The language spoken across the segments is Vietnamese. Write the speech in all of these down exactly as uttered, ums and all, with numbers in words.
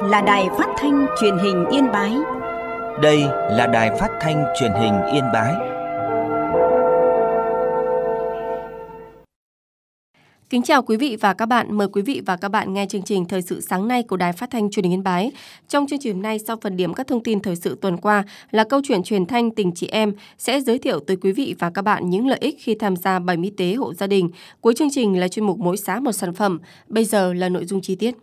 là Đài Phát thanh Truyền hình Yên Bái. Đây là Đài Phát thanh Truyền hình Yên Bái. Kính chào quý vị và các bạn. Mời quý vị và các bạn nghe chương trình Thời sự sáng nay của Đài Phát thanh Truyền hình Yên Bái. Trong chương trình nay, sau phần điểm các thông tin thời sự tuần qua là câu chuyện truyền thanh tình chị em, sẽ giới thiệu tới quý vị và các bạn những lợi ích khi tham gia bảo hiểm y tế hộ gia đình. Cuối chương trình là chuyên mục Mỗi xã một sản phẩm. Bây giờ là nội dung chi tiết.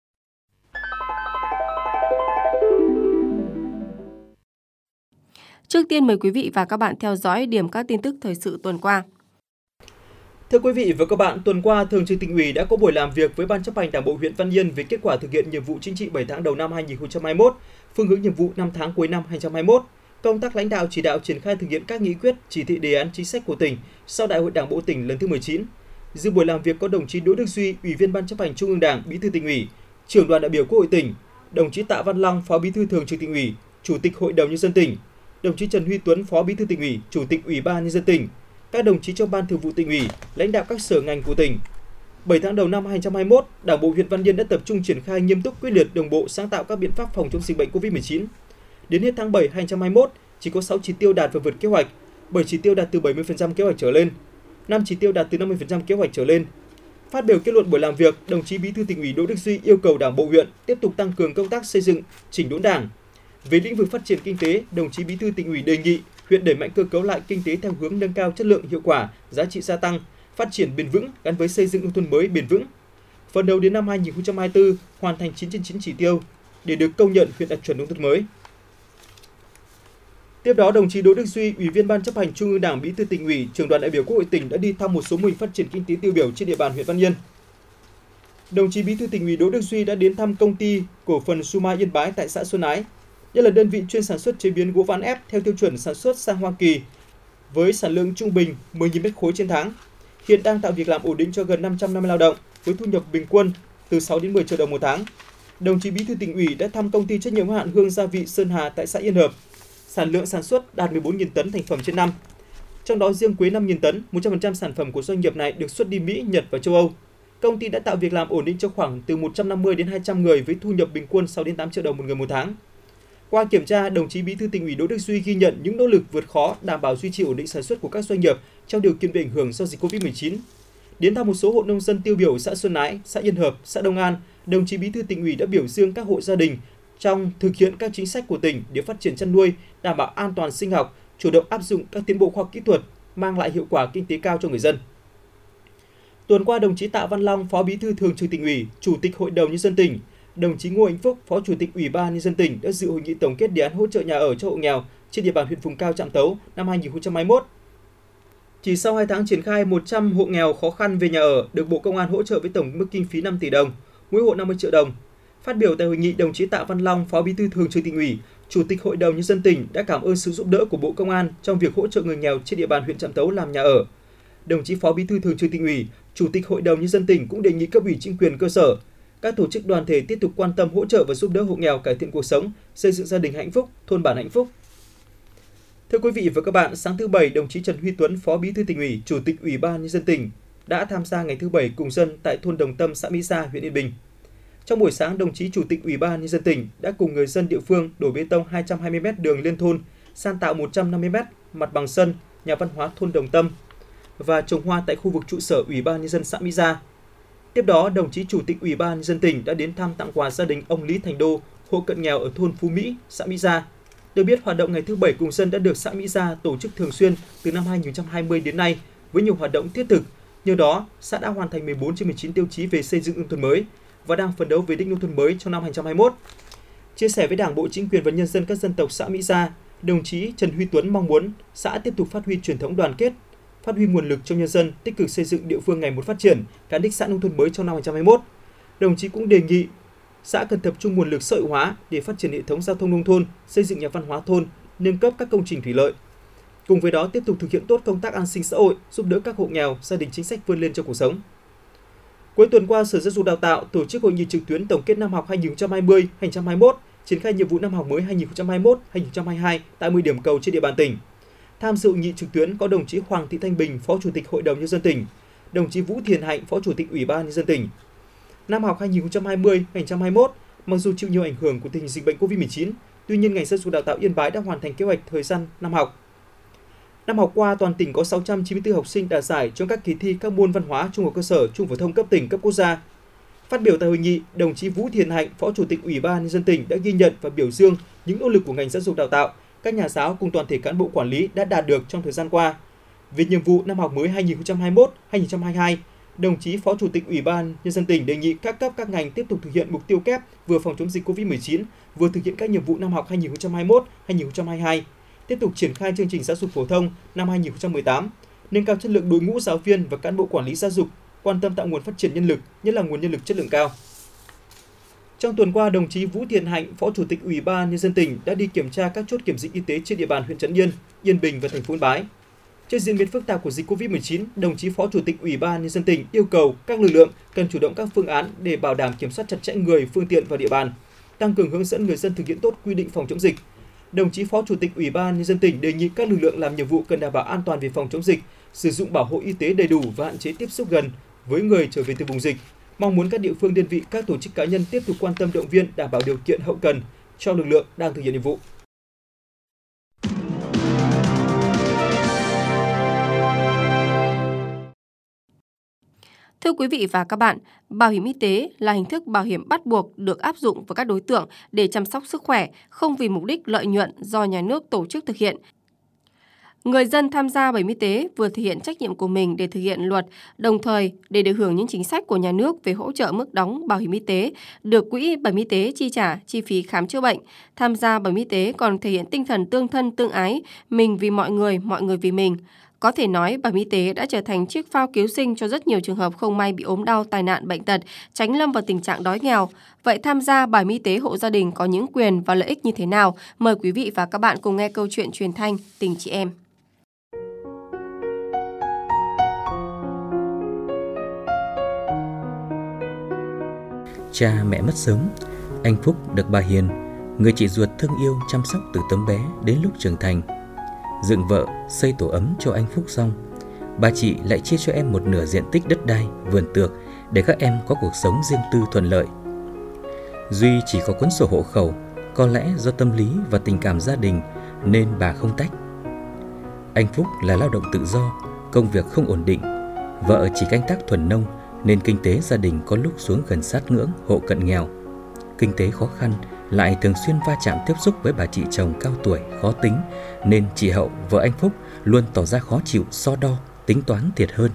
Trước tiên mời quý vị và các bạn theo dõi điểm các tin tức thời sự tuần qua. Thưa quý vị và các bạn, tuần qua, Thường trực Tỉnh ủy đã có buổi làm việc với Ban chấp hành Đảng bộ huyện Văn Yên về kết quả thực hiện nhiệm vụ chính trị bảy tháng đầu năm hai nghìn không trăm hai mươi mốt, phương hướng nhiệm vụ năm tháng cuối năm hai nghìn không trăm hai mươi mốt, công tác lãnh đạo chỉ đạo triển khai thực hiện các nghị quyết, chỉ thị đề án chính sách của tỉnh sau Đại hội Đảng bộ tỉnh lần thứ mười chín. Dự buổi làm việc có đồng chí Đỗ Đức Duy, Ủy viên Ban chấp hành Trung ương Đảng, Bí thư Tỉnh ủy, Trưởng đoàn đại biểu Quốc hội tỉnh, đồng chí Tạ Văn Long, Phó Bí thư Thường trực Tỉnh ủy, Chủ tịch Hội đồng nhân dân tỉnh, đồng chí Trần Huy Tuấn, Phó Bí thư Tỉnh ủy, Chủ tịch Ủy ban nhân dân tỉnh, các đồng chí trong Ban Thường vụ Tỉnh ủy, lãnh đạo các sở ngành của tỉnh. bảy tháng đầu năm hai nghìn không trăm hai mươi mốt, Đảng bộ huyện Văn Yên đã tập trung triển khai nghiêm túc, quyết liệt, đồng bộ, sáng tạo các biện pháp phòng chống dịch bệnh covid mười chín. Đến hết tháng bảy hai nghìn không trăm hai mươi mốt, chỉ có sáu chỉ tiêu đạt và vượt kế hoạch, bảy chỉ tiêu đạt từ bảy mươi phần trăm kế hoạch trở lên, năm chỉ tiêu đạt từ năm mươi phần trăm kế hoạch trở lên. Phát biểu kết luận buổi làm việc, đồng chí Bí thư Tỉnh ủy Đỗ Đức Duy yêu cầu Đảng bộ huyện tiếp tục tăng cường công tác xây dựng, chỉnh đốn Đảng. Về lĩnh vực phát triển kinh tế, đồng chí Bí thư Tỉnh ủy đề nghị huyện đẩy mạnh cơ cấu lại kinh tế theo hướng nâng cao chất lượng, hiệu quả, giá trị gia tăng, phát triển bền vững gắn với xây dựng nông thôn mới bền vững. Phấn đấu đến năm hai nghìn không trăm hai mươi tư hoàn thành chín trên chín chỉ tiêu để được công nhận huyện đạt chuẩn nông thôn mới. Tiếp đó, đồng chí Đỗ Đức Duy, Ủy viên Ban chấp hành Trung ương Đảng, Bí thư Tỉnh ủy, Trưởng đoàn đại biểu Quốc hội tỉnh đã đi thăm một số mô hình phát triển kinh tế tiêu biểu trên địa bàn huyện Văn Yên. Đồng chí Bí thư Tỉnh ủy Đỗ Đức Duy đã đến thăm công ty cổ phần Suma Yên Bái tại xã Xuân Ái. Đây là đơn vị chuyên sản xuất chế biến gỗ ván ép theo tiêu chuẩn sản xuất sang Hoa Kỳ với sản lượng trung bình mười nghìn mét khối trên tháng. Hiện đang tạo việc làm ổn định cho gần năm trăm năm mươi lao động với thu nhập bình quân từ sáu đến mười triệu đồng một tháng. Đồng chí Bí thư Tỉnh ủy đã thăm công ty trách nhiệm hữu hạn Hương Gia vị Sơn Hà tại xã Yên Hợp. Sản lượng sản xuất đạt mười bốn nghìn tấn thành phẩm trên năm. Trong đó riêng quế năm nghìn tấn, một trăm phần trăm sản phẩm của doanh nghiệp này được xuất đi Mỹ, Nhật và châu Âu. Công ty đã tạo việc làm ổn định cho khoảng từ một trăm năm mươi đến hai trăm người với thu nhập bình quân sáu đến tám triệu đồng một người một tháng. Qua kiểm tra, đồng chí Bí thư Tỉnh ủy Đỗ Đức Duy ghi nhận những nỗ lực vượt khó đảm bảo duy trì ổn định sản xuất của các doanh nghiệp trong điều kiện bị ảnh hưởng do dịch covid mười chín. Đến thăm một số hộ nông dân tiêu biểu xã Xuân Ái, xã Yên Hợp, xã Đông An, đồng chí Bí thư Tỉnh ủy đã biểu dương các hộ gia đình trong thực hiện các chính sách của tỉnh để phát triển chăn nuôi, đảm bảo an toàn sinh học, chủ động áp dụng các tiến bộ khoa học kỹ thuật, mang lại hiệu quả kinh tế cao cho người dân. Tuần qua, đồng chí Tạ Văn Long, Phó Bí thư Thường trực Tỉnh ủy, Chủ tịch Hội đồng nhân dân tỉnh, đồng chí Ngô Anh Phúc, Phó Chủ tịch Ủy ban nhân dân tỉnh đã dự hội nghị tổng kết đề án hỗ trợ nhà ở cho hộ nghèo trên địa bàn huyện vùng cao Trạm Tấu năm hai nghìn không trăm hai mươi mốt. Chỉ sau hai tháng triển khai, một trăm hộ nghèo khó khăn về nhà ở được Bộ Công an hỗ trợ với tổng mức kinh phí năm tỷ đồng, mỗi hộ năm mươi triệu đồng. Phát biểu tại hội nghị, đồng chí Tạ Văn Long, Phó Bí thư Thường trực Tỉnh ủy, Chủ tịch Hội đồng nhân dân tỉnh đã cảm ơn sự giúp đỡ của Bộ Công an trong việc hỗ trợ người nghèo trên địa bàn huyện Trạm Tấu làm nhà ở. Đồng chí Phó Bí thư Thường trực Tỉnh ủy, Chủ tịch Hội đồng nhân dân tỉnh cũng đề nghị cấp ủy chính quyền cơ sở, các tổ chức đoàn thể tiếp tục quan tâm hỗ trợ và giúp đỡ hộ nghèo cải thiện cuộc sống, xây dựng gia đình hạnh phúc, thôn bản hạnh phúc. Thưa quý vị và các bạn, sáng thứ Bảy, đồng chí Trần Huy Tuấn, Phó Bí thư Tỉnh ủy, Chủ tịch Ủy ban nhân dân tỉnh đã tham gia ngày thứ Bảy cùng dân tại thôn Đồng Tâm, xã Mỹ Gia, huyện Yên Bình. Trong buổi sáng, đồng chí Chủ tịch Ủy ban nhân dân tỉnh đã cùng người dân địa phương đổ bê tông hai trăm hai mươi mét đường liên thôn, san tạo một trăm năm mươi mét mặt bằng sân, nhà văn hóa thôn Đồng Tâm và trồng hoa tại khu vực trụ sở Ủy ban nhân dân xã Mỹ Gia. Tiếp đó, đồng chí Chủ tịch Ủy ban nhân dân tỉnh đã đến thăm tặng quà gia đình ông Lý Thành Đô, hộ cận nghèo ở thôn Phú Mỹ, xã Mỹ Gia. Được biết, hoạt động ngày thứ Bảy cùng dân đã được xã Mỹ Gia tổ chức thường xuyên từ năm hai nghìn không trăm hai mươi đến nay với nhiều hoạt động thiết thực. Nhờ đó, xã đã hoàn thành mười bốn trên mười chín tiêu chí về xây dựng nông thôn mới và đang phấn đấu về đích nông thôn mới trong năm hai nghìn không trăm hai mươi mốt. Chia sẻ với Đảng bộ, chính quyền và nhân dân các dân tộc xã Mỹ Gia, đồng chí Trần Huy Tuấn mong muốn xã tiếp tục phát huy truyền thống đoàn kết, phát huy nguồn lực trong nhân dân, tích cực xây dựng địa phương ngày một phát triển, cán đích xã nông thôn mới trong năm hai nghìn không trăm hai mươi mốt. Đồng chí cũng đề nghị xã cần tập trung nguồn lực xã hội hóa để phát triển hệ thống giao thông nông thôn, xây dựng nhà văn hóa thôn, nâng cấp các công trình thủy lợi. Cùng với đó, tiếp tục thực hiện tốt công tác an sinh xã hội, giúp đỡ các hộ nghèo, gia đình chính sách vươn lên trong cuộc sống. Cuối tuần qua, Sở Giáo dục Đào tạo tổ chức hội nghị trực tuyến tổng kết năm học hai nghìn không trăm hai mươi hai nghìn không trăm hai mươi mốt, triển khai nhiệm vụ năm học mới hai nghìn không trăm hai mươi mốt hai nghìn không trăm hai mươi hai tại mười điểm cầu trên địa bàn tỉnh. Tham dự hội nghị trực tuyến có đồng chí Hoàng Thị Thanh Bình, Phó Chủ tịch Hội đồng nhân dân tỉnh, đồng chí Vũ Thiền Hạnh, Phó Chủ tịch Ủy ban nhân dân tỉnh. Năm học hai nghìn không trăm hai mươi hai nghìn không trăm hai mươi mốt, Mặc dù chịu nhiều ảnh hưởng của tình hình dịch bệnh covid mười chín, tuy nhiên ngành giáo dục đào tạo Yên Bái đã hoàn thành kế hoạch thời gian năm học. Năm học qua, toàn tỉnh có sáu trăm chín mươi tư học sinh đạt giải trong các kỳ thi các môn văn hóa trung học cơ sở, trung phổ thông cấp tỉnh, cấp quốc gia. Phát biểu tại hội nghị, đồng chí Vũ Thiện Hạnh, Phó Chủ tịch Ủy ban Nhân dân tỉnh đã ghi nhận và biểu dương những nỗ lực của ngành giáo dục đào tạo, các nhà giáo cùng toàn thể cán bộ quản lý đã đạt được trong thời gian qua. Về nhiệm vụ năm học mới hai nghìn không trăm hai mươi mốt hai nghìn không trăm hai mươi hai, đồng chí Phó Chủ tịch Ủy ban Nhân dân tỉnh đề nghị các cấp các ngành tiếp tục thực hiện mục tiêu kép vừa phòng chống dịch covid mười chín, vừa thực hiện các nhiệm vụ năm học hai nghìn không trăm hai mươi mốt hai nghìn không trăm hai mươi hai, tiếp tục triển khai chương trình giáo dục phổ thông năm hai nghìn không trăm mười tám, nâng cao chất lượng đội ngũ giáo viên và cán bộ quản lý giáo dục, quan tâm tạo nguồn phát triển nhân lực, nhất là nguồn nhân lực chất lượng cao. Trong tuần qua, đồng chí Vũ Thiện Hạnh, Phó Chủ tịch Ủy ban Nhân dân tỉnh đã đi kiểm tra các chốt kiểm dịch y tế trên địa bàn huyện Trấn Yên, Yên Bình và thành phố Yên Bái. Trước diễn biến phức tạp của dịch covid mười chín, đồng chí Phó Chủ tịch Ủy ban Nhân dân tỉnh yêu cầu các lực lượng cần chủ động các phương án để bảo đảm kiểm soát chặt chẽ người, phương tiện vào địa bàn, tăng cường hướng dẫn người dân thực hiện tốt quy định phòng chống dịch. Đồng chí Phó Chủ tịch Ủy ban Nhân dân tỉnh đề nghị các lực lượng làm nhiệm vụ cần đảm bảo an toàn về phòng chống dịch, sử dụng bảo hộ y tế đầy đủ và hạn chế tiếp xúc gần với người trở về từ vùng dịch. Mong muốn các địa phương, đơn vị, các tổ chức cá nhân tiếp tục quan tâm động viên, đảm bảo điều kiện hậu cần cho lực lượng đang thực hiện nhiệm vụ. Thưa quý vị và các bạn, bảo hiểm y tế là hình thức bảo hiểm bắt buộc được áp dụng vào các đối tượng để chăm sóc sức khỏe, không vì mục đích lợi nhuận do nhà nước tổ chức thực hiện. Người dân tham gia bảo hiểm y tế vừa thực hiện trách nhiệm của mình để thực hiện luật, đồng thời để được hưởng những chính sách của nhà nước về hỗ trợ mức đóng bảo hiểm y tế, được quỹ bảo hiểm y tế chi trả chi phí khám chữa bệnh. Tham gia bảo hiểm y tế còn thể hiện tinh thần tương thân tương ái, mình vì mọi người, mọi người vì mình. Có thể nói, bảo hiểm y tế đã trở thành chiếc phao cứu sinh cho rất nhiều trường hợp không may bị ốm đau, tai nạn, bệnh tật, tránh lâm vào tình trạng đói nghèo. Vậy tham gia bảo hiểm y tế hộ gia đình có những quyền và lợi ích như thế nào? Mời quý vị và các bạn cùng nghe câu chuyện truyền thanh Tình Chị Em. Cha mẹ mất sớm, anh Phúc được bà Hiền, người chị ruột thương yêu chăm sóc từ tấm bé đến lúc trưởng thành. Dựng vợ, xây tổ ấm cho anh Phúc xong, bà chị lại chia cho em một nửa diện tích đất đai, vườn tược để các em có cuộc sống riêng tư thuận lợi. Duy chỉ có cuốn sổ hộ khẩu, có lẽ do tâm lý và tình cảm gia đình nên bà không tách. Anh Phúc là lao động tự do, công việc không ổn định, vợ chỉ canh tác thuần nông nên kinh tế gia đình có lúc xuống gần sát ngưỡng hộ cận nghèo. Kinh tế khó khăn lại thường xuyên va chạm tiếp xúc với bà chị chồng cao tuổi, khó tính, nên chị Hậu, vợ anh Phúc, luôn tỏ ra khó chịu, so đo, tính toán thiệt hơn.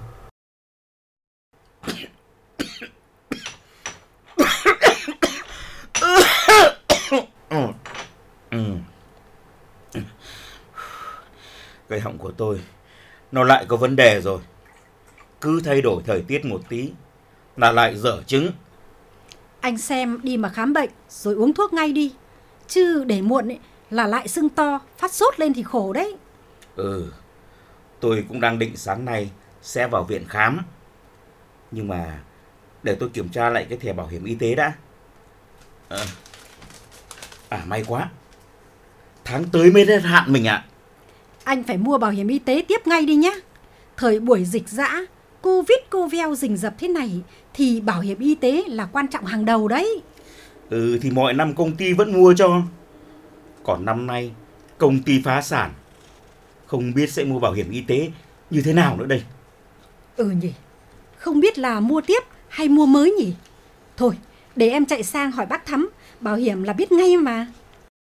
Cái họng của tôi nó lại có vấn đề rồi. Cứ thay đổi thời tiết một tí là lại dở chứng. Anh xem đi mà khám bệnh rồi uống thuốc ngay đi. Chứ để muộn ấy, là lại sưng to, phát sốt lên thì khổ đấy. Ừ, tôi cũng đang định sáng nay sẽ vào viện khám. Nhưng mà để tôi kiểm tra lại cái thẻ bảo hiểm y tế đã. À, à may quá, tháng tới mới hết hạn mình ạ. À. Anh phải mua bảo hiểm y tế tiếp ngay đi nhé. Thời buổi dịch dã, Covid cô veo rình rập thế này thì bảo hiểm y tế là quan trọng hàng đầu đấy. Ừ thì mọi năm công ty vẫn mua cho. Còn năm nay công ty phá sản, không biết sẽ mua bảo hiểm y tế như thế nào nữa đây. Ừ nhỉ, không biết là mua tiếp hay mua mới nhỉ. Thôi để em chạy sang hỏi bác Thắm, bảo hiểm là biết ngay mà.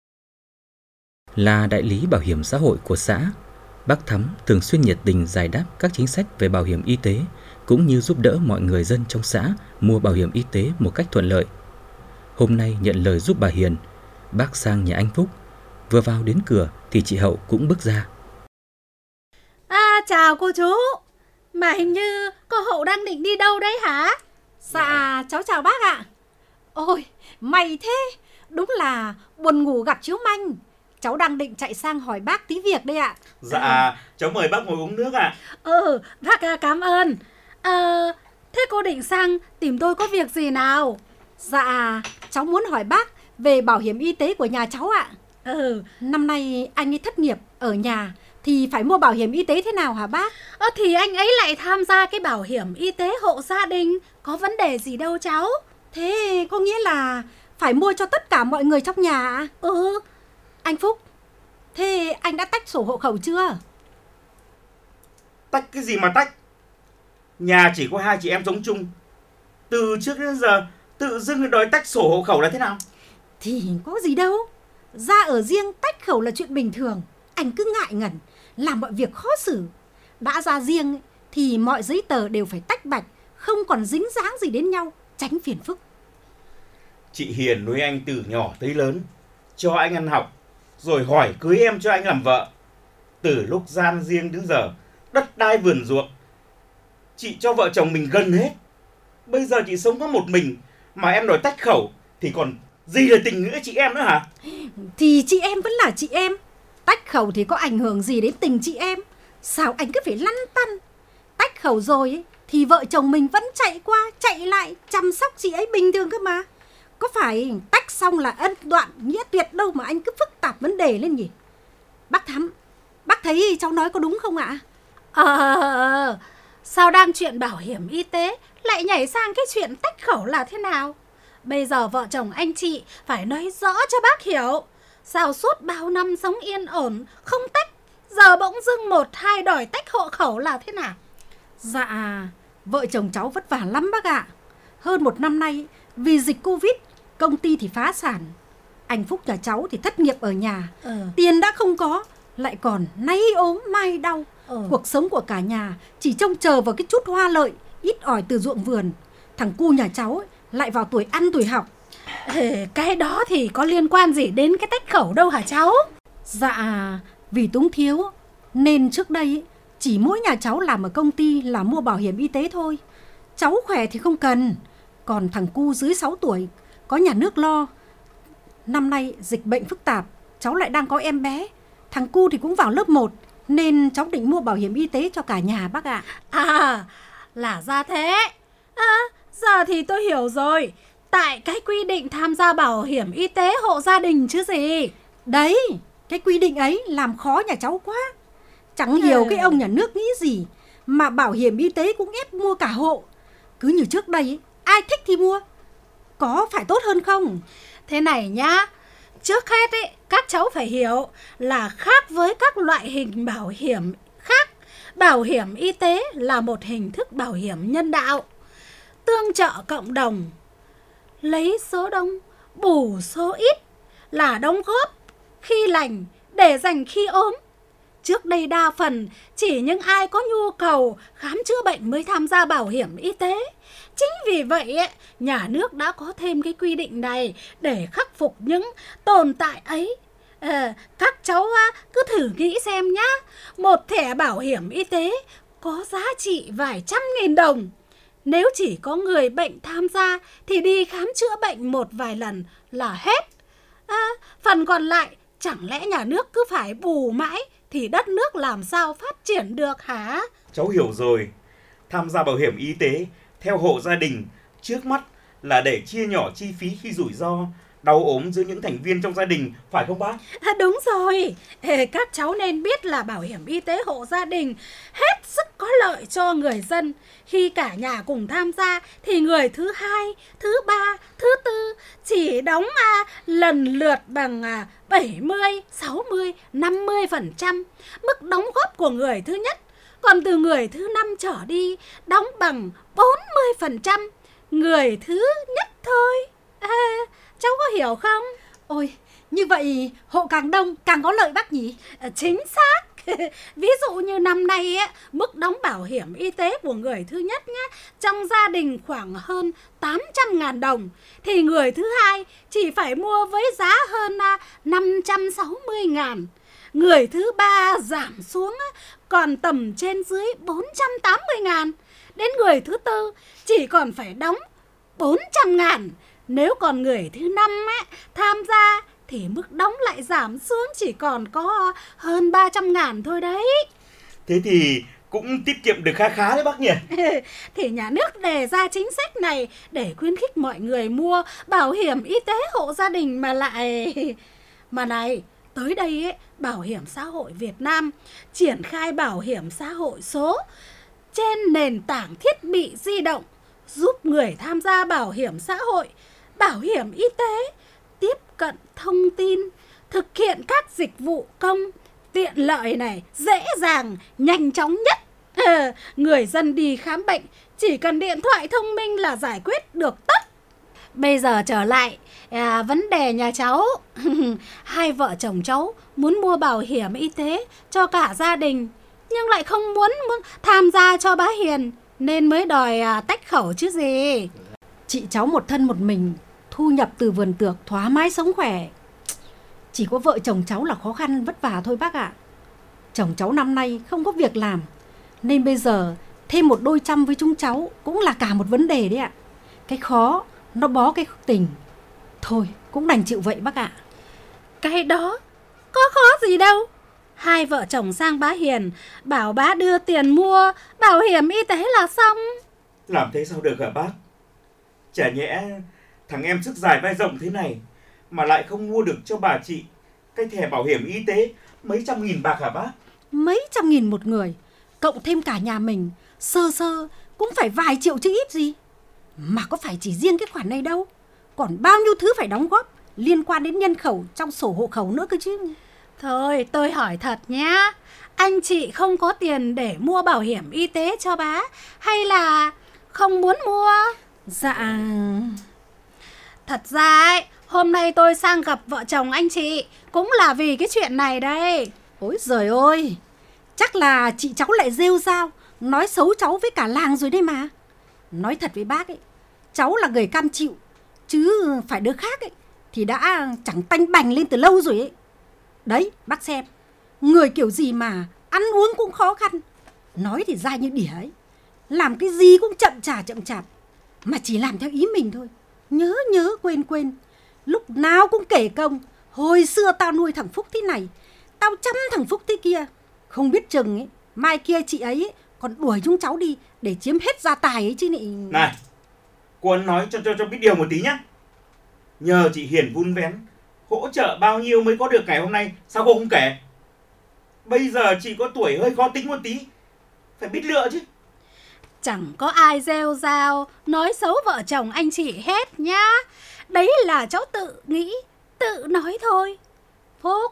Là đại lý bảo hiểm xã hội của xã, bác Thắm thường xuyên nhiệt tình giải đáp các chính sách về bảo hiểm y tế, cũng như giúp đỡ mọi người dân trong xã mua bảo hiểm y tế một cách thuận lợi. Hôm nay nhận lời giúp bà Hiền, bác sang nhà anh Phúc. Vừa vào đến cửa thì chị Hậu cũng bước ra. À chào cô chú. Mà hình như cô Hậu đang định đi đâu đấy hả? Dạ cháu chào bác ạ. Ôi may thế, đúng là buồn ngủ gặp chiếu manh. Cháu đang định chạy sang hỏi bác tí việc đây ạ. Dạ à, cháu mời bác ngồi uống nước ạ. À. Ừ bác cảm ơn. À, thế cô định sang tìm tôi có việc gì nào? Dạ cháu muốn hỏi bác về bảo hiểm y tế của nhà cháu ạ. Ừ, năm nay anh ấy thất nghiệp ở nhà thì phải mua bảo hiểm y tế thế nào hả bác? Ờ, thì anh ấy lại tham gia cái bảo hiểm y tế hộ gia đình, có vấn đề gì đâu cháu. Thế có nghĩa là phải mua cho tất cả mọi người trong nhà ạ? Ừ. Anh Phúc, thế anh đã tách sổ hộ khẩu chưa? Tách cái gì mà tách? Nhà chỉ có hai chị em sống chung. Từ trước đến giờ tự dưng đòi tách sổ hộ khẩu là thế nào? Thì có gì đâu. Ra ở riêng tách khẩu là chuyện bình thường. Anh cứ ngại ngần, làm mọi việc khó xử. Đã ra riêng thì mọi giấy tờ đều phải tách bạch, không còn dính dáng gì đến nhau, tránh phiền phức. Chị Hiền nuôi anh từ nhỏ tới lớn, cho anh ăn học, rồi hỏi cưới em cho anh làm vợ. Từ lúc gian riêng đến giờ, đất đai vườn ruộng, chị cho vợ chồng mình gần hết. Bây giờ chị sống có một mình, mà em đòi tách khẩu, thì còn gì là tình nghĩa chị em nữa hả? Thì chị em vẫn là chị em. Tách khẩu thì có ảnh hưởng gì đến tình chị em? Sao anh cứ phải lăn tăn? Tách khẩu rồi ấy, thì vợ chồng mình vẫn chạy qua chạy lại chăm sóc chị ấy bình thường cơ mà. Có phải tách xong là ân đoạn nghĩa tuyệt đâu mà anh cứ phức tạp vấn đề lên nhỉ? Bác Thắm, bác thấy cháu nói có đúng không ạ? Ờ, sao đang chuyện bảo hiểm y tế lại nhảy sang cái chuyện tách khẩu là thế nào? Bây giờ vợ chồng anh chị phải nói rõ cho bác hiểu. Sao suốt bao năm sống yên ổn không tách, giờ bỗng dưng một hai đòi tách hộ khẩu là thế nào? Dạ, vợ chồng cháu vất vả lắm bác ạ. Hơn một năm nay vì dịch Covid, công ty thì phá sản. Anh Phúc nhà cháu thì thất nghiệp ở nhà. Ừ. Tiền đã không có, lại còn nay ốm mai đau. Ừ. Cuộc sống của cả nhà chỉ trông chờ vào cái chút hoa lợi ít ỏi từ ruộng vườn. Thằng cu nhà cháu ấy, lại vào tuổi ăn tuổi học. Ê, cái đó thì có liên quan gì đến cái tách khẩu đâu hả cháu? Dạ, vì túng thiếu nên trước đây ấy, chỉ mỗi nhà cháu làm ở công ty là mua bảo hiểm y tế thôi. Cháu khỏe thì không cần. Còn thằng cu dưới sáu tuổi có nhà nước lo. Năm nay dịch bệnh phức tạp, cháu lại đang có em bé. Thằng cu thì cũng vào lớp một, nên cháu định mua bảo hiểm y tế cho cả nhà bác ạ. À, là ra thế. À, giờ thì tôi hiểu rồi. Tại cái quy định tham gia bảo hiểm y tế hộ gia đình chứ gì. Đấy, cái quy định ấy làm khó nhà cháu quá. Chẳng hiểu cái ông nhà nước nghĩ gì mà bảo hiểm y tế cũng ép mua cả hộ. Cứ như trước đây ấy, ai thích thì mua. Có phải tốt hơn không? Thế này nhá, trước hết ấy, các cháu phải hiểu là khác với các loại hình bảo hiểm khác. Bảo hiểm y tế là một hình thức bảo hiểm nhân đạo, tương trợ cộng đồng, lấy số đông, bù số ít, là đóng góp khi lành để dành khi ốm. Trước đây đa phần chỉ những ai có nhu cầu khám chữa bệnh mới tham gia bảo hiểm y tế. Chính vì vậy, nhà nước đã có thêm cái quy định này để khắc phục những tồn tại ấy. À, các cháu cứ thử nghĩ xem nhá, một thẻ bảo hiểm y tế có giá trị vài trăm nghìn đồng. Nếu chỉ có người bệnh tham gia thì đi khám chữa bệnh một vài lần là hết. À, phần còn lại chẳng lẽ nhà nước cứ phải bù mãi thì đất nước làm sao phát triển được hả? Cháu hiểu rồi. Tham gia bảo hiểm y tế theo hộ gia đình trước mắt là để chia nhỏ chi phí khi rủi ro đau ốm giữa những thành viên trong gia đình, phải không bác? À, đúng rồi. Ê, các cháu nên biết là bảo hiểm y tế hộ gia đình hết sức có lợi cho người dân. Khi cả nhà cùng tham gia thì người thứ hai, thứ ba, thứ tư chỉ đóng à, lần lượt bằng à, bảy mươi, sáu mươi, năm mươi phần trăm mức đóng góp của người thứ nhất. Còn từ người thứ năm trở đi đóng bằng bốn mươi phần trăm người thứ nhất thôi. À, cháu có hiểu không? Ôi, như vậy hộ càng đông càng có lợi bác nhỉ? À, chính xác. Ví dụ như năm nay ấy, mức đóng bảo hiểm y tế của người thứ nhất nhé, trong gia đình khoảng hơn tám trăm ngàn đồng, thì người thứ hai chỉ phải mua với giá hơn năm trăm sáu mươi ngàn. Người thứ ba giảm xuống còn tầm trên dưới bốn trăm tám mươi ngàn. Đến người thứ tư chỉ còn phải đóng bốn trăm ngàn. Nếu còn người thứ năm ấy, tham gia thì mức đóng lại giảm xuống chỉ còn có hơn ba trăm ngàn thôi đấy. Thế thì cũng tiết kiệm được khá khá đấy bác nhỉ? Thì nhà nước đề ra chính sách này để khuyến khích mọi người mua bảo hiểm y tế hộ gia đình mà lại... Mà này, tới đây ấy, Bảo hiểm xã hội Việt Nam triển khai bảo hiểm xã hội số trên nền tảng thiết bị di động, giúp người tham gia bảo hiểm xã hội bảo hiểm y tế, tiếp cận thông tin, thực hiện các dịch vụ công tiện lợi này, dễ dàng, nhanh chóng nhất. À, người dân đi khám bệnh chỉ cần điện thoại thông minh là giải quyết được tất. Bây giờ trở lại à, vấn đề nhà cháu. Hai vợ chồng cháu muốn mua bảo hiểm y tế cho cả gia đình, nhưng lại không muốn, muốn tham gia cho bá Hiền, nên mới đòi à, tách khẩu chứ gì. Chị cháu một thân một mình, thu nhập từ vườn tược, thoải mái sống khỏe. Chỉ có vợ chồng cháu là khó khăn vất vả thôi bác ạ. Chồng cháu năm nay không có việc làm, nên bây giờ thêm một đôi trăm với chúng cháu cũng là cả một vấn đề đấy ạ. Cái khó nó bó cái tình. Thôi cũng đành chịu vậy bác ạ. Cái đó có khó gì đâu. Hai vợ chồng sang bá Hiền, bảo bá đưa tiền mua bảo hiểm y tế là xong. Làm thế sao được hả bác? Chả nhẽ thằng em sức dài vai rộng thế này mà lại không mua được cho bà chị cái thẻ bảo hiểm y tế mấy trăm nghìn bạc hả bác? Mấy trăm nghìn một người, cộng thêm cả nhà mình, sơ sơ cũng phải vài triệu chứ ít gì. Mà có phải chỉ riêng cái khoản này đâu, còn bao nhiêu thứ phải đóng góp liên quan đến nhân khẩu trong sổ hộ khẩu nữa cơ chứ. Thôi tôi hỏi thật nhá, anh chị không có tiền để mua bảo hiểm y tế cho bá, hay là không muốn mua? Dạ... Thật ra ấy, hôm nay tôi sang gặp vợ chồng anh chị cũng là vì cái chuyện này đây. Ôi giời ơi, chắc là chị cháu lại rêu rao, nói xấu cháu với cả làng rồi đấy mà. Nói thật với bác ấy, cháu là người cam chịu, chứ phải đứa khác ấy thì đã chẳng tanh bành lên từ lâu rồi ấy. Đấy, bác xem, người kiểu gì mà ăn uống cũng khó khăn, nói thì dai như đỉa ấy, làm cái gì cũng chậm chà chậm chạp, mà chỉ làm theo ý mình thôi. Nhớ nhớ quên quên, lúc nào cũng kể công. Hồi xưa tao nuôi thằng Phúc thế này, tao chăm thằng Phúc thế kia. Không biết chừng ấy, mai kia chị ấy, ấy còn đuổi chúng cháu đi để chiếm hết gia tài ấy chứ nị. Này, cô Ấn nói cho, cho, cho biết điều một tí nhá. Nhờ chị Hiền vun vén, hỗ trợ bao nhiêu mới có được ngày hôm nay, sao cô không kể? Bây giờ chị có tuổi hơi khó tính một tí, phải biết lựa chứ. Chẳng có ai rêu rao nói xấu vợ chồng anh chị hết nhá. Đấy là cháu tự nghĩ, tự nói thôi. Phúc,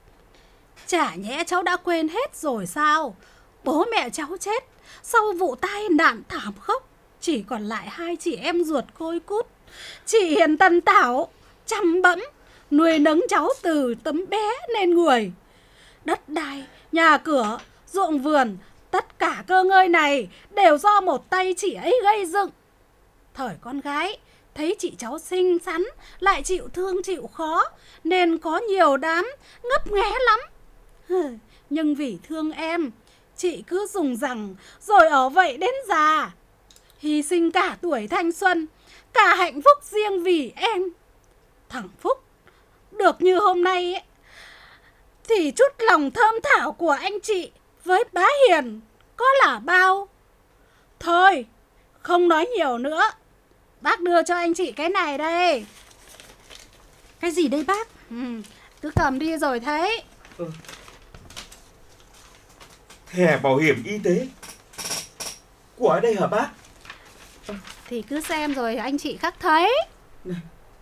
chả nhẽ cháu đã quên hết rồi sao? Bố mẹ cháu chết sau vụ tai nạn thảm khốc, chỉ còn lại hai chị em ruột côi cút. Chị Hiền tần tảo, chăm bẵm, nuôi nấng cháu từ tấm bé nên người. Đất đai, nhà cửa, ruộng vườn, tất cả cơ ngơi này đều do một tay chị ấy gây dựng. Thời con gái, thấy chị cháu xinh xắn, lại chịu thương chịu khó, nên có nhiều đám ngấp nghé lắm. Nhưng vì thương em, chị cứ dùng rằng rồi ở vậy đến già, hy sinh cả tuổi thanh xuân, cả hạnh phúc riêng vì em. Thằng Phúc được như hôm nay ấy, thì chút lòng thơm thảo của anh chị với bá Hiền có là bao. Thôi, không nói nhiều nữa, bác đưa cho anh chị cái này đây. Cái gì đây bác? Ừ, cứ cầm đi rồi thấy. Ừ. Thẻ bảo hiểm y tế của ở đây hả bác? Thì cứ xem rồi anh chị khắc thấy. Này,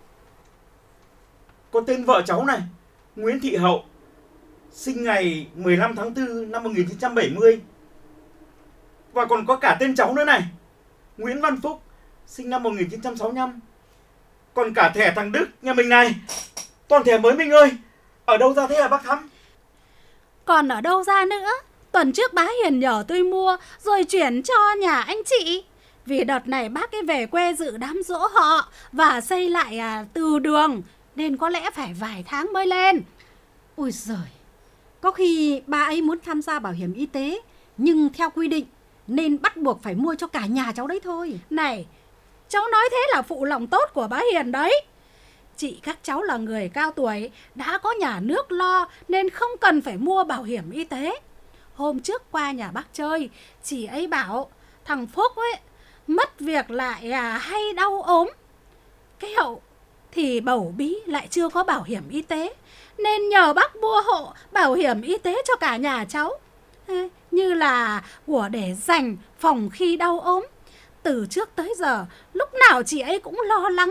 có tên vợ cháu này, Nguyễn Thị Hậu, sinh ngày mười lăm tháng tư năm một nghìn chín trăm bảy mươi. Và còn có cả tên cháu nữa này, Nguyễn Văn Phúc, sinh năm một nghìn chín trăm sáu mươi lăm. Còn cả thẻ thằng Đức nhà mình này, toàn thẻ mới mình ơi. Ở đâu ra thế hả bác Thắm? Còn ở đâu ra nữa? Tuần trước bá Hiền nhờ tôi mua rồi chuyển cho nhà anh chị. Vì đợt này bác ấy về quê dự đám giỗ họ và xây lại à, từ đường, nên có lẽ phải vài tháng mới lên. Ôi giời, có khi bà ấy muốn tham gia bảo hiểm y tế, nhưng theo quy định nên bắt buộc phải mua cho cả nhà cháu đấy thôi. Này, cháu nói thế là phụ lòng tốt của bá Hiền đấy. Chị các cháu là người cao tuổi, đã có nhà nước lo nên không cần phải mua bảo hiểm y tế. Hôm trước qua nhà bác chơi, chị ấy bảo thằng Phúc ấy mất việc lại à, hay đau ốm. Cái Hậu thì bầu bí lại chưa có bảo hiểm y tế, nên nhờ bác mua hộ bảo hiểm y tế cho cả nhà cháu, như là của để dành phòng khi đau ốm. Từ trước tới giờ lúc nào chị ấy cũng lo lắng,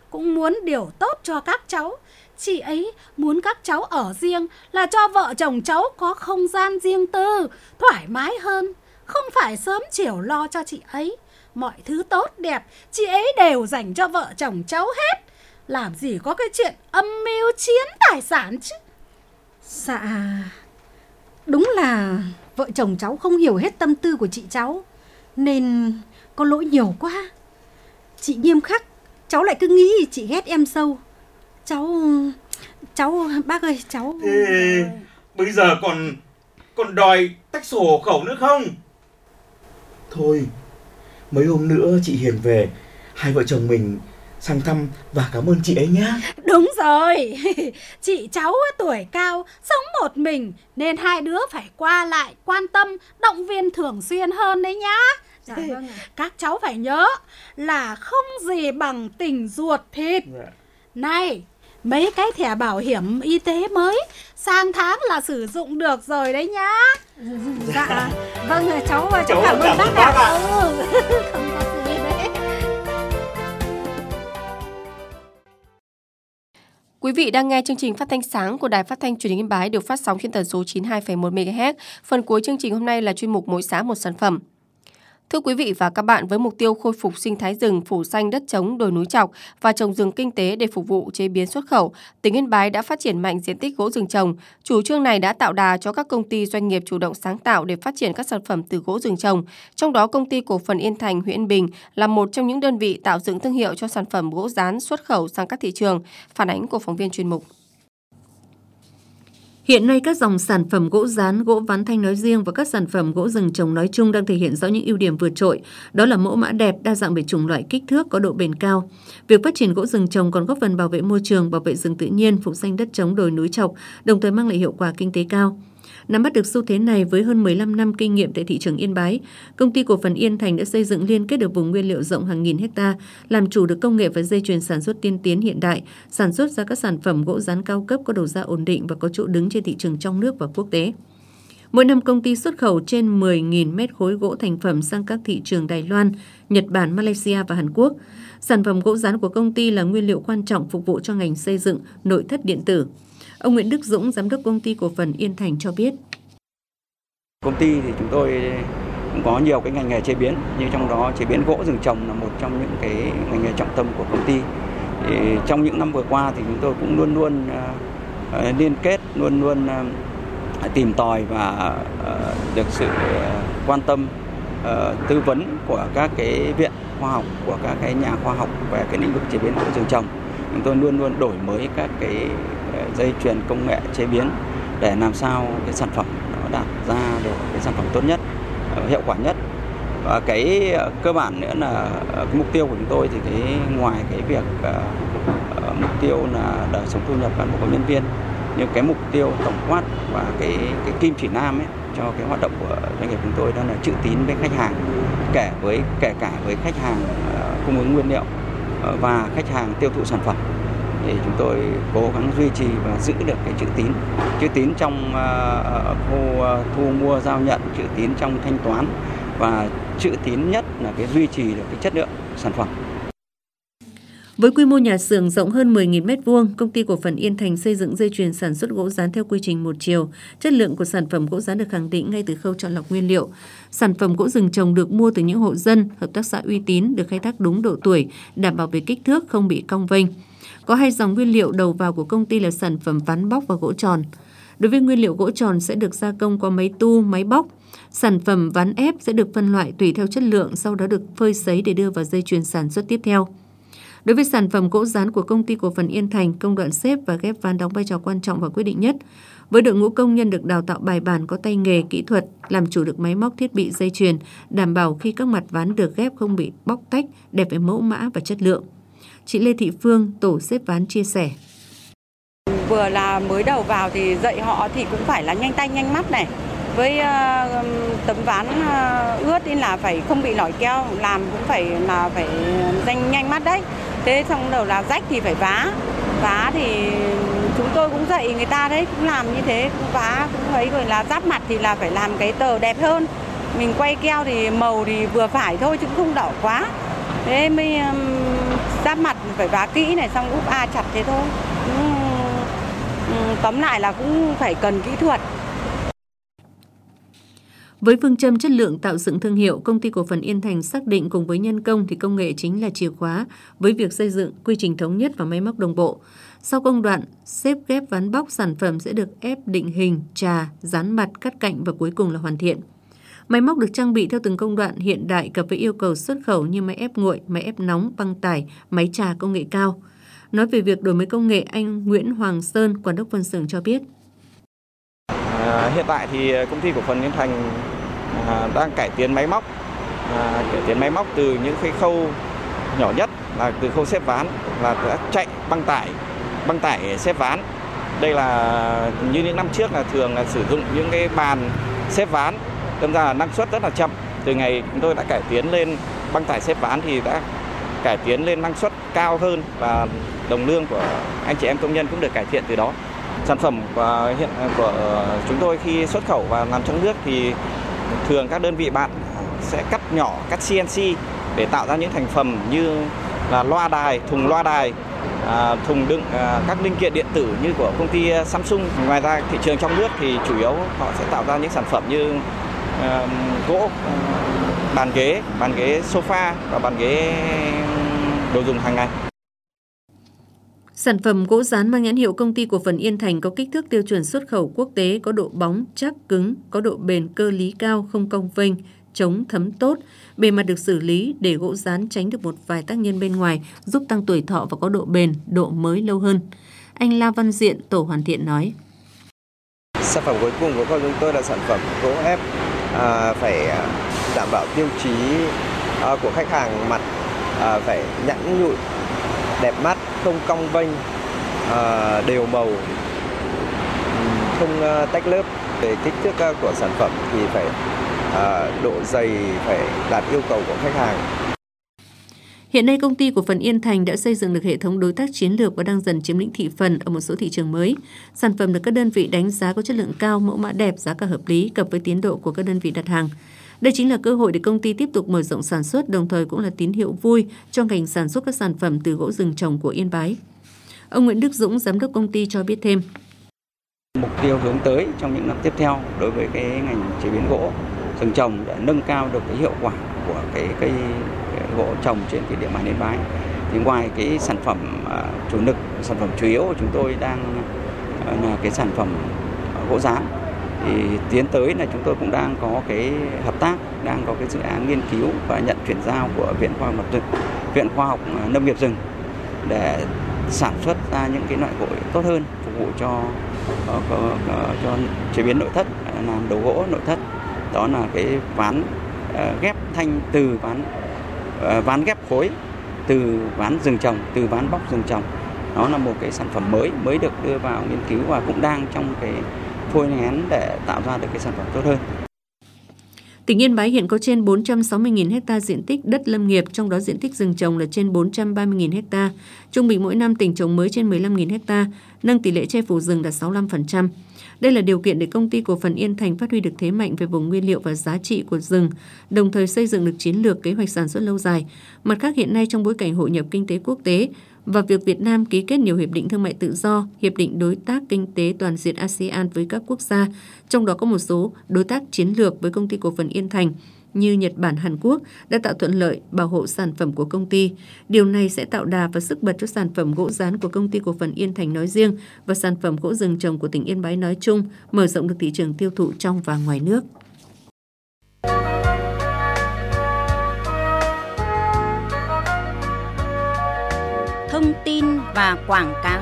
cũng muốn điều tốt cho các cháu. Chị ấy muốn các cháu ở riêng là cho vợ chồng cháu có không gian riêng tư, thoải mái hơn, không phải sớm chiều lo cho chị ấy. Mọi thứ tốt đẹp chị ấy đều dành cho vợ chồng cháu hết. Làm gì có cái chuyện âm mưu chiếm tài sản chứ. Dạ, đúng là vợ chồng cháu không hiểu hết tâm tư của chị cháu, nên có lỗi nhiều quá. Chị nghiêm khắc, cháu lại cứ nghĩ chị ghét em sâu. Cháu, cháu, bác ơi, cháu... Thế bây giờ còn, còn đòi tách sổ hộ khẩu nữa không? Thôi, mấy hôm nữa chị Hiền về, hai vợ chồng mình sang thăm và cảm ơn chị ấy nhé. Đúng rồi, chị cháu tuổi cao, sống một mình nên hai đứa phải qua lại, quan tâm, động viên thường xuyên hơn đấy nhá. Dạ vâng ạ. Các cháu phải nhớ là không gì bằng tình ruột thịt. Dạ. Này, mấy cái thẻ bảo hiểm y tế mới sang tháng là sử dụng được rồi đấy nhá. Dạ, vâng, cháu, cháu, Cháu cảm ơn cảm ơn bác bác ạ. ạ. Ừ, không có gì đấy. Quý vị đang nghe chương trình phát thanh sáng của Đài Phát thanh Truyền hình Yên Bái được phát sóng trên tần số chín mươi hai phẩy một mê ga héc. Phần cuối chương trình hôm nay là chuyên mục Mỗi xã một sản phẩm. Thưa quý vị và các bạn, với mục tiêu khôi phục sinh thái rừng, phủ xanh đất trống, đồi núi trọc và trồng rừng kinh tế để phục vụ chế biến xuất khẩu, tỉnh Yên Bái đã phát triển mạnh diện tích gỗ rừng trồng. Chủ trương này đã tạo đà cho các công ty doanh nghiệp chủ động sáng tạo để phát triển các sản phẩm từ gỗ rừng trồng. Trong đó, công ty cổ phần Yên Thành, huyện Yên Bình là một trong những đơn vị tạo dựng thương hiệu cho sản phẩm gỗ dán xuất khẩu sang các thị trường. Phản ánh của phóng viên chuyên mục. Hiện nay các dòng sản phẩm gỗ dán, gỗ ván thanh nói riêng và các sản phẩm gỗ rừng trồng nói chung đang thể hiện rõ những ưu điểm vượt trội. Đó là mẫu mã đẹp, đa dạng về chủng loại, kích thước, có độ bền cao. Việc phát triển gỗ rừng trồng còn góp phần bảo vệ môi trường, bảo vệ rừng tự nhiên, phủ xanh đất trống, đồi núi trọc, đồng thời mang lại hiệu quả kinh tế cao. Nắm bắt được xu thế này với hơn mười lăm năm kinh nghiệm tại thị trường Yên Bái, công ty cổ phần Yên Thành đã xây dựng liên kết được vùng nguyên liệu rộng hàng nghìn hecta, làm chủ được công nghệ và dây chuyền sản xuất tiên tiến hiện đại, sản xuất ra các sản phẩm gỗ dán cao cấp có đầu ra ổn định và có chỗ đứng trên thị trường trong nước và quốc tế. Mỗi năm công ty xuất khẩu trên mười nghìn mét khối gỗ thành phẩm sang các thị trường Đài Loan, Nhật Bản, Malaysia và Hàn Quốc. Sản phẩm gỗ dán của công ty là nguyên liệu quan trọng phục vụ cho ngành xây dựng, nội thất điện tử. Ông Nguyễn Đức Dũng, giám đốc công ty cổ phần Yên Thành cho biết. Công ty thì chúng tôi cũng có nhiều cái ngành nghề chế biến, nhưng trong đó chế biến gỗ rừng trồng là một trong những cái ngành nghề trọng tâm của công ty. Thì trong những năm vừa qua thì chúng tôi cũng luôn luôn uh, liên kết, luôn luôn uh, tìm tòi và uh, được sự quan tâm, uh, tư vấn của các cái viện khoa học, của các cái nhà khoa học về cái lĩnh vực chế biến gỗ rừng trồng. Chúng tôi luôn luôn đổi mới các cái dây chuyền công nghệ chế biến để làm sao cái sản phẩm nó đạt ra được cái sản phẩm tốt nhất, hiệu quả nhất. Và cái cơ bản nữa là cái mục tiêu của chúng tôi thì cái ngoài cái việc uh, mục tiêu là đời sống thu nhập cán bộ công nhân viên, nhưng cái mục tiêu tổng quát và cái cái kim chỉ nam ấy cho cái hoạt động của doanh nghiệp chúng tôi đó là chữ tín với khách hàng, kể với kể cả với khách hàng uh, cung ứng nguyên liệu uh, và khách hàng tiêu thụ sản phẩm. Thì chúng tôi cố gắng duy trì và giữ được cái chữ tín, chữ tín trong uh, khu uh, thu mua giao nhận, chữ tín trong thanh toán và chữ tín nhất là cái duy trì được cái chất lượng sản phẩm. Với quy mô nhà xưởng rộng hơn mười nghìn mét vuông, công ty cổ phần Yên Thành xây dựng dây chuyền sản xuất gỗ dán theo quy trình một chiều. Chất lượng của sản phẩm gỗ dán được khẳng định ngay từ khâu chọn lọc nguyên liệu. Sản phẩm gỗ rừng trồng được mua từ những hộ dân, hợp tác xã uy tín, được khai thác đúng độ tuổi, đảm bảo về kích thước, không bị cong vênh. Có hai dòng nguyên liệu đầu vào của công ty là sản phẩm ván bóc và gỗ tròn. Đối với nguyên liệu gỗ tròn sẽ được gia công qua máy tu, máy bóc. Sản phẩm ván ép sẽ được phân loại tùy theo chất lượng, sau đó được phơi sấy để đưa vào dây chuyền sản xuất tiếp theo. Đối với sản phẩm gỗ dán của công ty cổ phần Yên Thành, công đoạn xếp và ghép ván đóng vai trò quan trọng và quyết định nhất. Với đội ngũ công nhân được đào tạo bài bản, có tay nghề, kỹ thuật, làm chủ được máy móc, thiết bị, dây chuyền, đảm bảo khi các mặt ván được ghép không bị bóc tách, đẹp về mẫu mã và chất lượng. Chị Lê Thị Phương, tổ xếp ván chia sẻ. Vừa là mới đầu vào thì dạy họ thì cũng phải là nhanh tay nhanh mắt này. Với uh, tấm ván uh, ướt nên là phải không bị lỏi keo, làm cũng phải là phải nhanh nhanh mắt đấy. Thế xong đầu là rách thì phải vá. Vá thì chúng tôi cũng dạy người ta đấy, cũng làm như thế, cũng vá cũng ấy, rồi là giáp mặt thì là phải làm cái tờ đẹp hơn. Mình quay keo thì màu thì vừa phải thôi chứ không đỏ quá. Thế mới um, giáp mặt phải vá kỹ này, xong úp a chặt thế thôi. Cũng, um, tóm lại là cũng phải cần kỹ thuật. Với phương châm chất lượng tạo dựng thương hiệu, Công ty Cổ phần Yên Thành xác định cùng với nhân công thì công nghệ chính là chìa khóa với việc xây dựng quy trình thống nhất và máy móc đồng bộ. Sau công đoạn xếp ghép ván bóc, sản phẩm sẽ được ép định hình, trà, dán mặt, cắt cạnh và cuối cùng là hoàn thiện. Máy móc được trang bị theo từng công đoạn hiện đại cập với yêu cầu xuất khẩu như máy ép nguội, máy ép nóng, băng tải, máy trà công nghệ cao. Nói về việc đổi mới công nghệ, anh Nguyễn Hoàng Sơn, Quản đốc phân xưởng cho biết. À, hiện tại thì Công ty Cổ phần Yên Thành à, đang cải tiến máy móc, à, cải tiến máy móc từ những cái khâu nhỏ nhất là từ khâu xếp ván, là đã chạy băng tải, băng tải xếp ván. Đây là như những năm trước là thường là sử dụng những cái bàn xếp ván, đâm ra là năng suất rất là chậm. Từ ngày chúng tôi đã cải tiến lên băng tải xếp ván thì đã cải tiến lên năng suất cao hơn và đồng lương của anh chị em công nhân cũng được cải thiện từ đó. Sản phẩm của hiện của chúng tôi khi xuất khẩu và làm trong nước thì thường các đơn vị bạn sẽ cắt nhỏ, cắt xê en xê để tạo ra những thành phẩm như là loa đài, thùng loa đài, à, thùng đựng à, các linh kiện điện tử như của công ty Samsung. Ngoài ra thị trường trong nước thì chủ yếu họ sẽ tạo ra những sản phẩm như à, gỗ, à, bàn ghế, bàn ghế sofa và bàn ghế đồ dùng hàng ngày. Sản phẩm gỗ dán mang nhãn hiệu Công ty Cổ phần Yên Thành có kích thước tiêu chuẩn xuất khẩu quốc tế, có độ bóng, chắc, cứng, có độ bền cơ lý cao, không cong vênh, chống thấm tốt. Bề mặt được xử lý để gỗ dán tránh được một vài tác nhân bên ngoài, giúp tăng tuổi thọ và có độ bền, độ mới lâu hơn. Anh La Văn Diện, tổ hoàn thiện nói. Sản phẩm cuối cùng của chúng tôi là sản phẩm gỗ ép, à, phải đảm bảo tiêu chí à, của khách hàng, mặt à, phải nhẵn nhụi, đẹp mắt, không cong vênh, à, đều màu, không à, tách lớp. Về kích thước à, của sản phẩm thì phải à, độ dày phải đạt yêu cầu của khách hàng. Hiện nay, Công ty Cổ phần Yên Thành đã xây dựng được hệ thống đối tác chiến lược và đang dần chiếm lĩnh thị phần ở một số thị trường mới. Sản phẩm được các đơn vị đánh giá có chất lượng cao, mẫu mã đẹp, giá cả hợp lý, cập với tiến độ của các đơn vị đặt hàng. Đây chính là cơ hội để công ty tiếp tục mở rộng sản xuất, đồng thời cũng là tín hiệu vui cho ngành sản xuất các sản phẩm từ gỗ rừng trồng của Yên Bái. Ông Nguyễn Đức Dũng, giám đốc công ty cho biết thêm. Mục tiêu hướng tới trong những năm tiếp theo đối với cái ngành chế biến gỗ rừng trồng để nâng cao được cái hiệu quả của cái cây gỗ trồng trên cái địa bàn Yên Bái. Thì ngoài cái sản phẩm uh, chủ lực, sản phẩm chủ yếu của chúng tôi đang uh, là cái sản phẩm uh, gỗ dán. Thì tiến tới là chúng tôi cũng đang có cái hợp tác, đang có cái dự án nghiên cứu và nhận chuyển giao của Viện Khoa học Rừng, Viện Khoa học Nông nghiệp rừng để sản xuất ra những cái loại gỗ tốt hơn, phục vụ cho cho, cho, cho chế biến nội thất, làm đồ gỗ nội thất. Đó là cái ván uh, ghép thanh từ ván uh, ván ghép khối từ ván rừng trồng, từ ván bóc rừng trồng. Đó là một cái sản phẩm mới mới được đưa vào nghiên cứu và cũng đang trong cái phôi nén để tạo ra được cái sản phẩm tốt hơn. Tỉnh Yên Bái hiện có trên bốn trăm sáu mươi nghìn ha diện tích đất lâm nghiệp, trong đó diện tích rừng trồng là trên bốn trăm ba mươi nghìn ha. Trung bình mỗi năm tỉnh trồng mới trên mười lăm nghìn ha, nâng tỷ lệ che phủ rừng đạt sáu mươi lăm phần trăm. Đây là điều kiện để Công ty Cổ phần Yên Thành phát huy được thế mạnh về vùng nguyên liệu và giá trị của rừng, đồng thời xây dựng được chiến lược kế hoạch sản xuất lâu dài. Mặt khác, hiện nay trong bối cảnh hội nhập kinh tế quốc tế và việc Việt Nam ký kết nhiều hiệp định thương mại tự do, hiệp định đối tác kinh tế toàn diện a sê an với các quốc gia, trong đó có một số đối tác chiến lược với Công ty Cổ phần Yên Thành như Nhật Bản, Hàn Quốc đã tạo thuận lợi bảo hộ sản phẩm của công ty. Điều này sẽ tạo đà và sức bật cho sản phẩm gỗ dán của Công ty Cổ phần Yên Thành nói riêng và sản phẩm gỗ rừng trồng của tỉnh Yên Bái nói chung, mở rộng được thị trường tiêu thụ trong và ngoài nước. Thông tin và quảng cáo.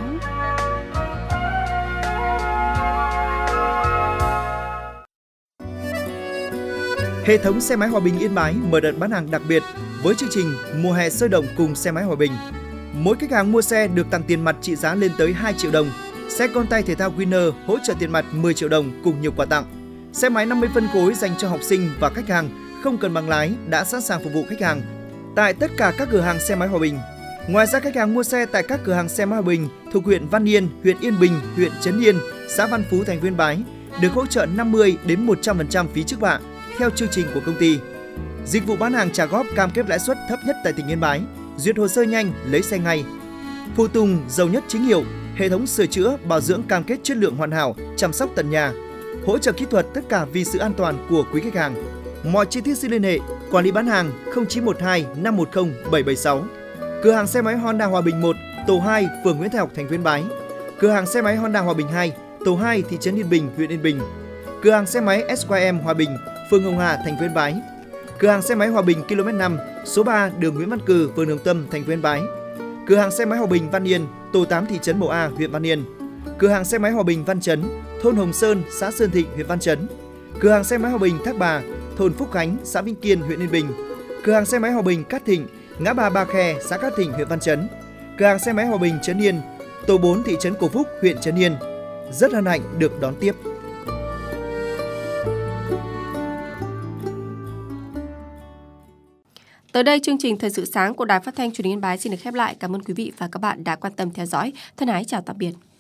Hệ thống xe máy Hòa Bình Yên Bái mở đợt bán hàng đặc biệt với chương trình mùa hè sôi động cùng xe máy Hòa Bình. Mỗi khách hàng mua xe được tặng tiền mặt trị giá lên tới hai triệu đồng. Xe con tay thể thao Winner hỗ trợ tiền mặt mười triệu đồng cùng nhiều quà tặng. Xe máy năm mươi phân khối dành cho học sinh và khách hàng không cần bằng lái đã sẵn sàng phục vụ khách hàng tại tất cả các cửa hàng xe máy Hòa Bình. Ngoài ra, khách hàng mua xe tại các cửa hàng xe máy Hòa Bình thuộc huyện Văn Yên, huyện Yên Bình, huyện Trấn Yên, xã Văn Phú, thành phố Yên Bái được hỗ trợ năm mươi đến một trăm phần trăm phí trước bạ theo chương trình của công ty. Dịch vụ bán hàng trả góp cam kết lãi suất thấp nhất tại tỉnh Yên Bái, duyệt hồ sơ nhanh, lấy xe ngay. Phụ tùng giàu nhất chính hiệu, hệ thống sửa chữa, bảo dưỡng cam kết chất lượng hoàn hảo, chăm sóc tận nhà. Hỗ trợ kỹ thuật tất cả vì sự an toàn của quý khách hàng. Mọi chi tiết xin liên hệ quản lý bán hàng không chín một hai năm một không bảy bảy sáu. Cửa hàng xe máy Honda Hòa Bình một, tổ hai, phường Nguyễn Thái Học, thành phố Yên Bái. Cửa hàng xe máy Honda Hòa Bình hai, tổ hai, thị trấn Yên Bình, huyện Yên Bình. Cửa hàng xe máy ét quy em Hòa Bình, phường Hồng Hà, thành phố Yên Bái. Cửa hàng xe máy Hòa Bình ki lô mét năm, số ba, đường Nguyễn Văn Cừ, phường Đồng Tâm, thành phố Yên Bái. Cửa hàng xe máy Hòa Bình Văn Yên, tổ tám, thị trấn Mậu A, huyện Văn Yên. Cửa hàng xe máy Hòa Bình Văn Chấn, thôn Hồng Sơn, xã Sơn Thịnh, huyện Văn Chấn. Cửa hàng xe máy Hòa Bình Thác Bà, thôn Phúc Khánh, xã Vĩnh Kiên, huyện Yên Bình. Cửa hàng xe máy Hòa Bình Cát Thịnh, ngã ba Ba Khe, xã Cát Thịnh, huyện Văn Chấn. Cửa hàng xe máy Hòa Bình Trấn Yên, tổ bốn, thị trấn Cổ Phúc, huyện Trấn Yên. Rất hân hạnh được đón tiếp. Tới đây, chương trình Thời sự sáng của Đài Phát thanh Truyền hình Yên Bái xin được khép lại. Cảm ơn quý vị và các bạn đã quan tâm theo dõi. Thân ái chào tạm biệt.